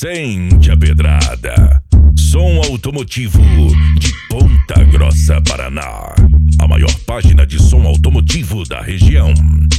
Sente a pedrada. Som automotivo de Ponta Grossa, Paraná. A maior página de som automotivo da região.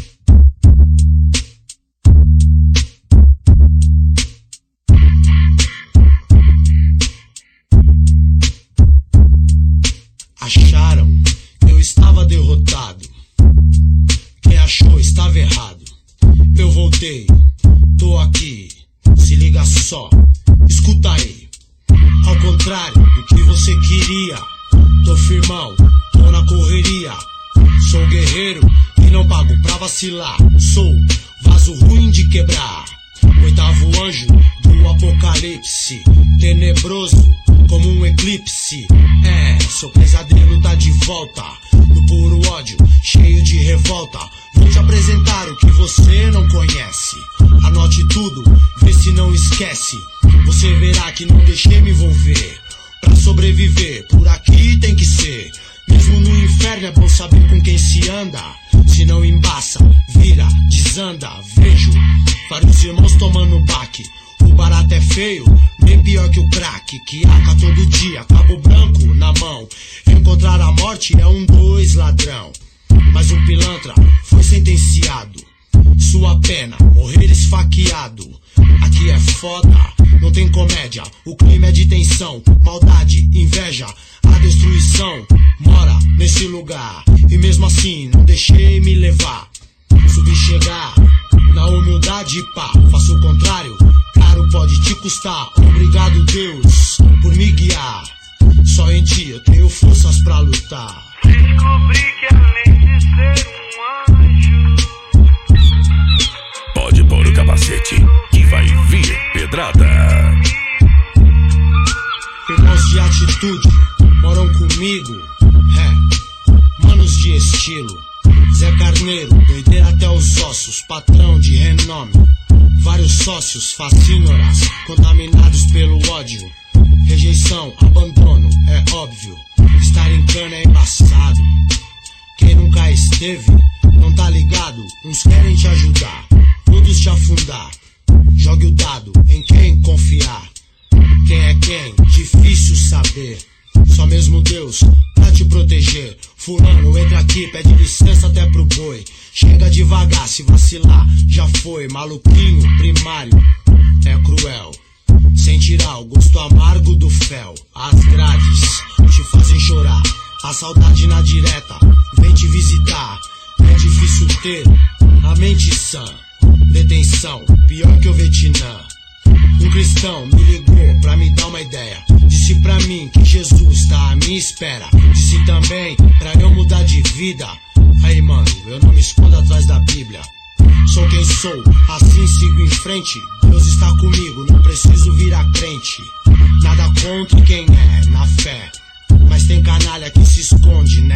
Acharam que eu estava derrotado. Quem achou estava errado. Eu voltei, tô aqui. Se liga só, escuta aí. Ao contrário do que você queria, tô firmão, tô na correria. Sou guerreiro e não pago pra vacilar. Sou vaso ruim de quebrar. Oitavo anjo do apocalipse, tenebroso como um eclipse. Seu pesadelo tá de volta, no puro ódio, cheio de revolta. Vou te apresentar o que você não conhece. Anote tudo, vê se não esquece. Você verá que não deixei me envolver. Pra sobreviver, por aqui tem que ser. Mesmo no inferno é bom saber com quem se anda. Se não embaça, vira, desanda. Vejo vários irmãos tomando baque. O barato é feio, bem pior que o crack. Que aca todo dia, cabo branco na mão. Encontrar a morte é 2 ladrão. Mas um pilantra foi sentenciado. Sua pena, morrer esfaqueado. Aqui é foda, não tem comédia. O clima é de tensão, maldade, inveja. A destruição mora nesse lugar. E mesmo assim não deixei me levar. Subi chegar na humildade, pá. Faço o contrário, caro pode te custar. Obrigado Deus por me guiar. Só em ti eu tenho forças pra lutar. Descobri que além de ser um anjo, pode pôr o capacete que vai vir pedrada. Irmãos de atitude moram comigo, manos de estilo. Zé Carneiro, doideira até os ossos, patrão de renome. Vários sócios, facínoras, contaminados pelo ódio. Rejeição, abandono, é óbvio. Estar em cana é embaçado. Quem nunca esteve, não tá ligado. Uns querem te ajudar, todos te afundar. Jogue o dado em quem confiar. Quem é quem? Difícil saber. Só mesmo Deus pra te proteger. Fulano, entra aqui, pede licença até pro boi. Chega devagar, se vacilar, já foi. Maluquinho, primário, é cruel. Sem tirar o gosto amargo do fel. As grades te fazem chorar. A saudade na direta vem te visitar. É difícil ter a mente sã. Detenção, pior que o Vietnã. Um cristão me ligou pra me dar uma ideia. Disse pra mim que Jesus tá à minha espera. Disse também pra eu mudar de vida. Aí mano, eu não me escondo atrás da Bíblia. Sou quem sou, assim sigo em frente. Deus está comigo, não preciso virar crente. Nada contra quem é, na fé. Mas tem canalha que se esconde, né?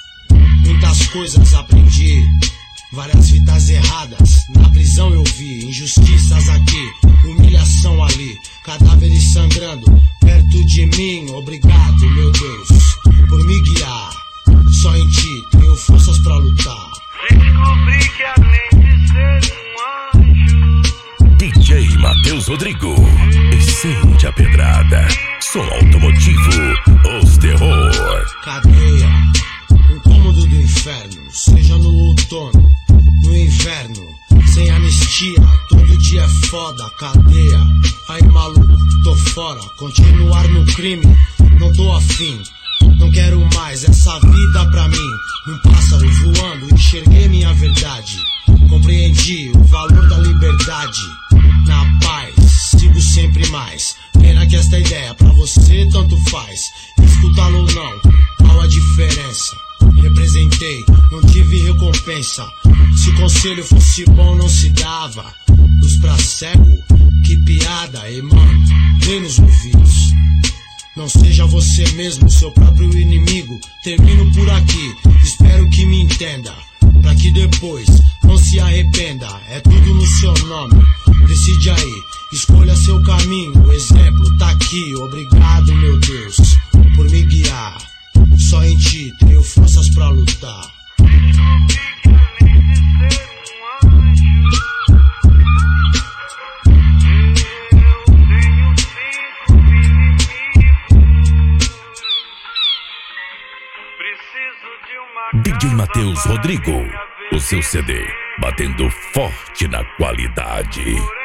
Muitas coisas aprendi, várias vidas erradas. Na prisão eu vi injustiças aqui, humilhação ali, cadáveres sangrando perto de mim. Obrigado, meu Deus, por me guiar. Só em ti tenho forças pra lutar. descobri que além de ser um anjo, DJ Matheus Rodrigo, sente a pedrada. Som automotivo, os terror. Cadeia, um cômodo do inferno. Seja no outono, no inverno, sem anistia, todo dia é foda. Cadeia, aí maluco, tô fora. Continuar no crime, não tô afim. Não quero mais essa vida pra mim. Um pássaro voando, enxerguei minha verdade. Compreendi o valor da liberdade. Na paz, sigo sempre mais. Pena que esta ideia pra você tanto faz. Escutá-lo ou não, qual a diferença? Representei, não tive recompensa. Se conselho fosse bom não se dava. Luz pra cego, que piada, ei mano, vem nos ouvidos. Não seja você mesmo, seu próprio inimigo. Termino por aqui, espero que me entenda. Pra que depois não se arrependa. É tudo no seu nome, decide aí. Escolha seu caminho, o exemplo tá aqui. Obrigado, meu Deus, por me guiar. Só em ti tenho forças pra lutar. descobri que além de ser um anjo, eu tenho DJ Matheus Rodrigo, o seu CD batendo forte na qualidade.